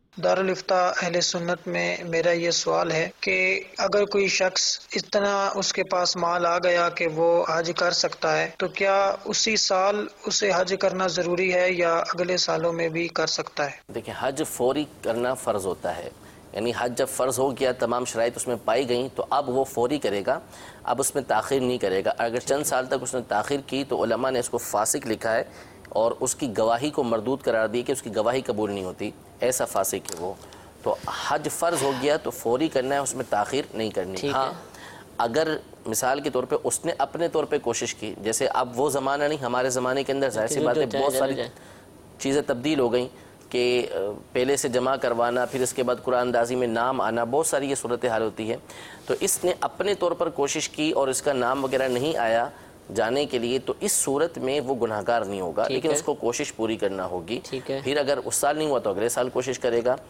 دارالفتہ اہل سنت میں میرا یہ سوال ہے کہ اگر کوئی شخص اتنا اس کے پاس مال آ گیا کہ وہ حج کر سکتا ہے تو کیا اسی سال اسے حج کرنا ضروری ہے یا اگلے سالوں میں بھی کر سکتا ہے؟ دیکھیں، حج فوری کرنا فرض ہوتا ہے، یعنی حج جب فرض ہو گیا، تمام شرائط اس میں پائی گئیں تو اب وہ فوری کرے گا، اب اس میں تاخیر نہیں کرے گا۔ اگر چند سال تک اس نے تاخیر کی تو علماء نے اس کو فاسق لکھا ہے اور اس کی گواہی کو مردود قرار دی کہ اس کی گواہی قبول نہیں ہوتی، ایسا فاسق ہے وہ۔ تو حج فرض ہو گیا تو فوری کرنا ہے، اس میں تاخیر نہیں کرنی۔ ہاں، اگر مثال کے طور پہ اس نے اپنے طور پہ کوشش کی، جیسے اب وہ زمانہ نہیں، ہمارے زمانے کے اندر ظاہر سی بات ہے بہت ساری چیزیں تبدیل ہو گئیں کہ پہلے سے جمع کروانا، پھر اس کے بعد قرآن اندازی میں نام آنا، بہت ساری یہ صورتحال ہوتی ہے۔ تو اس نے اپنے طور پر کوشش کی اور اس کا نام وغیرہ نہیں آیا جانے کے لیے، تو اس صورت میں وہ گناہگار نہیں ہوگا، لیکن اس کو کوشش پوری کرنا ہوگی۔ پھر اگر اس سال نہیں ہوا تو اگلے سال کوشش کرے گا۔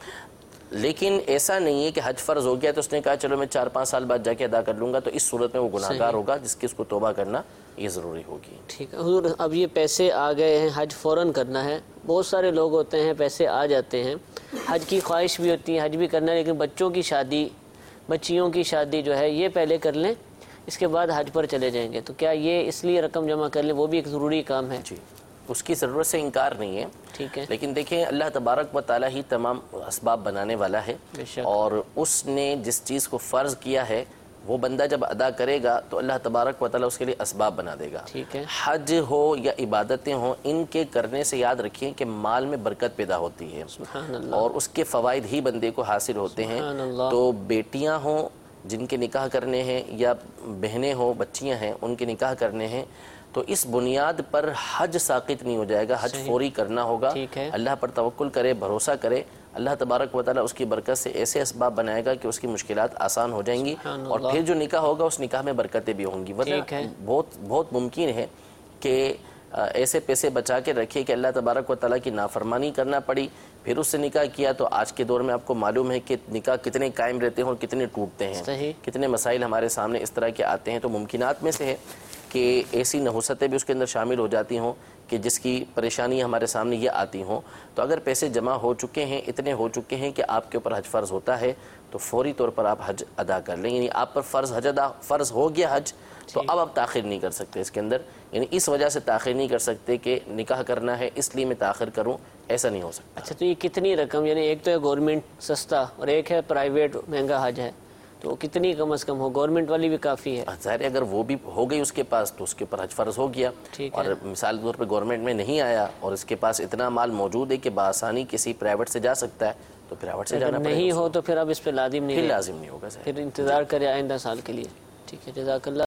لیکن ایسا نہیں ہے کہ حج فرض ہو گیا تو اس نے کہا چلو میں 4-5 سال بعد جا کے ادا کر لوں گا، تو اس صورت میں وہ گناہگار ہوگا جس کی اس کو توبہ کرنا یہ ضروری ہوگی۔ ٹھیک ہے حضور، اب یہ پیسے آ گئے ہیں، حج فوراً کرنا ہے، بہت سارے لوگ ہوتے ہیں پیسے آ جاتے ہیں، حج کی خواہش بھی ہوتی ہے، حج بھی کرنا ہے، لیکن بچوں کی شادی، بچیوں کی شادی جو ہے یہ پہلے کر لیں، اس کے بعد حج پر چلے جائیں گے، تو کیا یہ اس لیے رقم جمع کر لیں، وہ بھی ایک ضروری کام ہے؟ جی، اس کی ضرورت سے انکار نہیں ہے، ٹھیک ہے، لیکن دیکھیں اللہ تبارک و تعالیٰ ہی تمام اسباب بنانے والا ہے، اور اس نے جس چیز کو فرض کیا ہے وہ بندہ جب ادا کرے گا تو اللہ تبارک و تعالیٰ اس کے لیے اسباب بنا دے گا۔ ٹھیک ہے، حج ہو یا عبادتیں ہوں، ان کے کرنے سے یاد رکھیں کہ مال میں برکت پیدا ہوتی ہے اور اس کے فوائد ہی بندے کو حاصل ہوتے ہیں۔ تو بیٹیاں ہوں جن کے نکاح کرنے ہیں، یا بہنیں ہوں، بچیاں ہیں، ان کے نکاح کرنے ہیں، تو اس بنیاد پر حج ساقط نہیں ہو جائے گا، حج فوری کرنا ہوگا۔ اللہ پر توکل کرے، بھروسہ کرے، اللہ تبارک و تعالیٰ اس کی برکت سے ایسے اسباب بنائے گا کہ اس کی مشکلات آسان ہو جائیں گی، اور پھر جو نکاح ہوگا اس نکاح میں برکتیں بھی ہوں گی۔ ورنہ بہت ممکن ہے کہ ایسے پیسے بچا کے رکھے کہ اللہ تبارک و تعالیٰ کی نافرمانی کرنا پڑی، پھر اس سے نکاح کیا، تو آج کے دور میں آپ کو معلوم ہے کہ نکاح کتنے قائم رہتے ہیں اور کتنے ٹوٹتے ہیں، کتنے مسائل ہمارے سامنے اس طرح کے آتے ہیں۔ تو ممکنات میں سے ہے کہ ایسی نحوستیں بھی اس کے اندر شامل ہو جاتی ہوں کہ جس کی پریشانی ہمارے سامنے یہ آتی ہوں۔ تو اگر پیسے جمع ہو چکے ہیں، اتنے ہو چکے ہیں کہ آپ کے اوپر حج فرض ہوتا ہے، تو فوری طور پر آپ حج ادا کر لیں، یعنی آپ پر فرض ہو گیا حج، تو اب آپ تاخیر نہیں کر سکتے اس کے اندر، یعنی اس وجہ سے تاخیر نہیں کر سکتے کہ نکاح کرنا ہے اس لیے میں تاخیر کروں، ایسا نہیں ہو سکتا۔ اچھا، تو یہ کتنی رقم، یعنی ایک تو ہے گورنمنٹ سستا اور ایک ہے پرائیویٹ مہنگا حج ہے، تو کتنی کم از کم ہو؟ گورنمنٹ والی بھی کافی ہے، ظاہر ہے اگر وہ بھی ہو گئی اس کے پاس تو اس کے اوپر حج فرض ہو گیا، اور مثال کے طور پہ گورنمنٹ میں نہیں آیا اور اس کے پاس اتنا مال موجود ہے کہ بآسانی کسی پرائیویٹ سے جا سکتا ہے، تو پرائیویٹ سے جانا پڑے گا، نہیں ہو تو پھر اب اس پہ لازم نہیں ہوگا، پھر انتظار کرے آئندہ سال کے لیے۔ ٹھیک ہے، جزاک اللہ۔